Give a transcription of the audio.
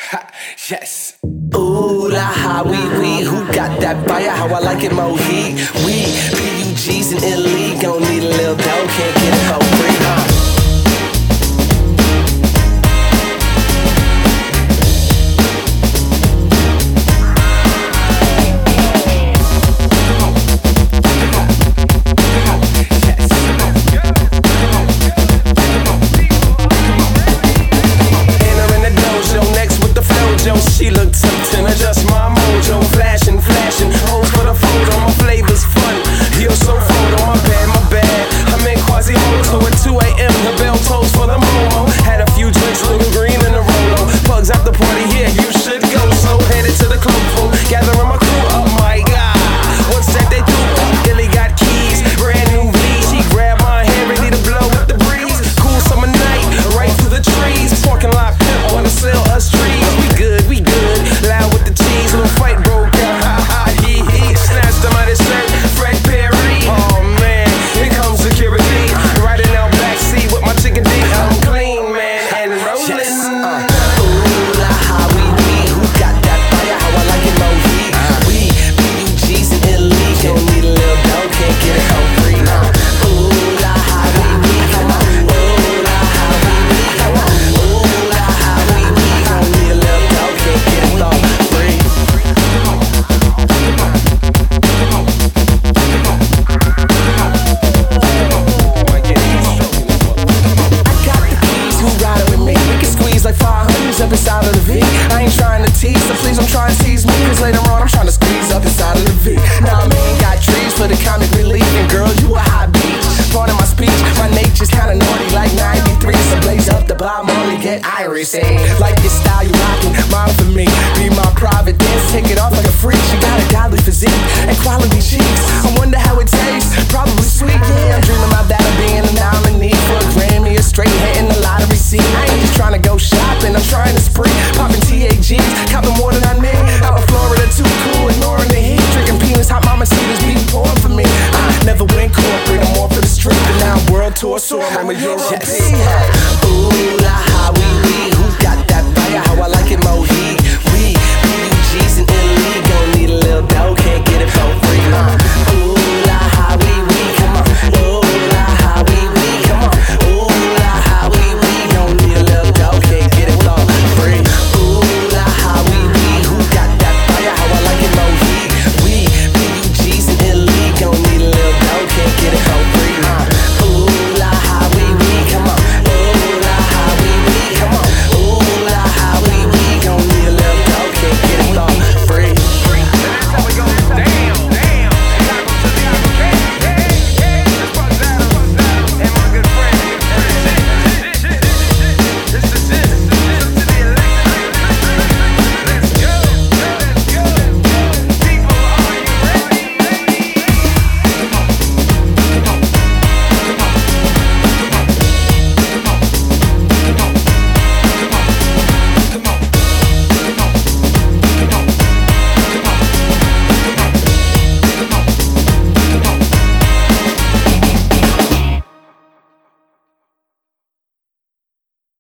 Yes. Ooh la ha wee, who got that fire? How I like it, mo heat. We PUGs and Italy gon' need a little dough, can't get it for free. She looked tempting, adjust my mojo. Flashing, hoes for the photo. My flavor's fun, you're so photo. My bad, I'm in Quasimodo at 2 a.m. The bell tolls for the Momo. Had a few drinks, little green in the Rolo. Pugs at the party, yeah, you should go. So headed to the club full, gathering my crew up. My God, what's that they do? Billy got keys, brand new V. She grabbed my hand, ready to blow with the breeze. Cool summer night, right through the trees. Parking lot pimp wanna sell us trees. We good, loud with the cheese. Little fight broke out, ha ha, he. Snatched him out his shirt, Fred Perry. Oh man, here comes security. Riding out backseat with my chicken D. I'm clean, man, and rolling. Yes. Ooh la ha wee, who got that fire? How I like it, mo heat. We PUGs in Italy, gon' need a little dough, can't get it for free. Ooh la ha wee, come on. Ooh la ha wee, come on. Ooh la ha wee, gon' need a little dough, can't get it for free. I got the keys, who riding with me? We can squeeze like 500s up inside of the V. I ain't trying to tease, so please don't try and tease me, cause later on I'm trying to squeeze up inside of the V. Nah, man, got trees for the comic relief, and girl, you a hot beach. Part of my speech, my nature's kinda naughty, like 93. So blaze up the bomb, only get Irish, eh? Like your style, you rockin', mine for me. Be my private dance, take it off like a freak. She got a godly physique and quality cheeks. I wonder how it tastes, probably sweet, yeah. I'm dreaming about that, of being a nominee for a Grammy, or straight hitting the lottery scene. I ain't just trying to go shopping, I'm trying to spree. Popping TAGs, copping more than I need. Out in Florida, too cool, ignoring the heat. Drinking peanuts, hot mama cedars, being pouring for me. I never went corporate, I'm more for the street. But now I'm world tour, so I'm a European. Yes. Ooh,